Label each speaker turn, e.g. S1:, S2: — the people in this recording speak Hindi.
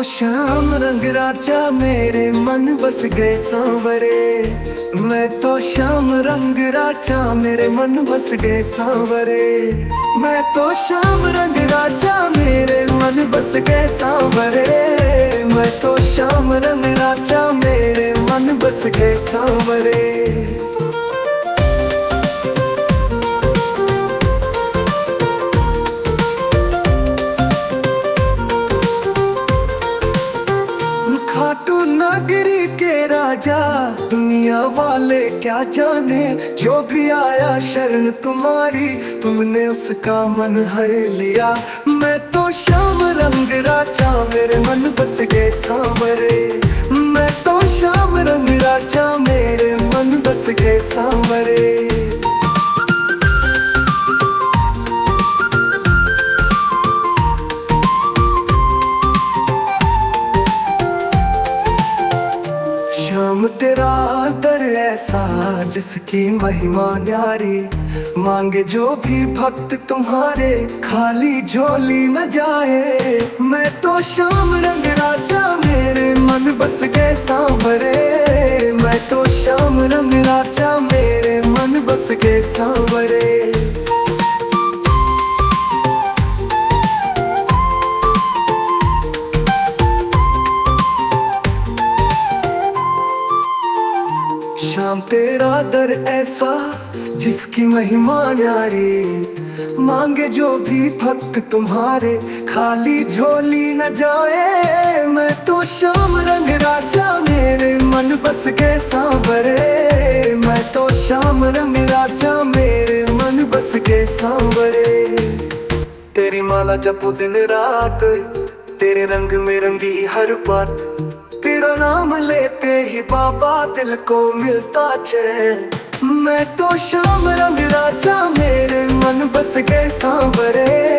S1: शाम रंग राजा मेरे मन बस गए सांवरे। मैं तो शाम रंग राजा मेरे मन बस गए सांवरे। मैं तो शाम रंग राजा मेरे मन बस गए सांवरे। मैं तो शाम रंग राजा मेरे मन बस गए सांवरे। खाटू नगरी के राजा दुनिया वाले क्या जाने, जोग आया शरण तुम्हारी तुमने उसका मन हर लिया। मैं तो शाम रंग राजा मेरे मन बस गए सांवरे। मैं तो शाम रंग राजा मेरे मन बस गए सांवरे। शाम तेरा दर ऐसा जिसकी महिमा न्यारी, मांगे जो भी भक्त तुम्हारे खाली झोली न जाए। मैं तो शाम रंग राजा मेरे मन बस गए सांवरे। मैं तो शाम रंग राजा मेरे मन बस गए सांवरे। शाम तेरा दर ऐसा जिसकी महिमा न्यारी, मांगे जो भी भक्त तुम्हारे खाली झोली न जाए। मैं तो शाम रंग राजा मेरे मन बस गए सांवरे। मैं तो शाम रंग राजा मेरे मन बस गए सांवरे। तेरी माला जपो दिन रात, तेरे रंग में रंगी हर बात। तेरा नाम लेते ही बाबा दिल को मिलता चैन। मैं तो शाम रंग राजा मेरे मन बस गए सांवरे।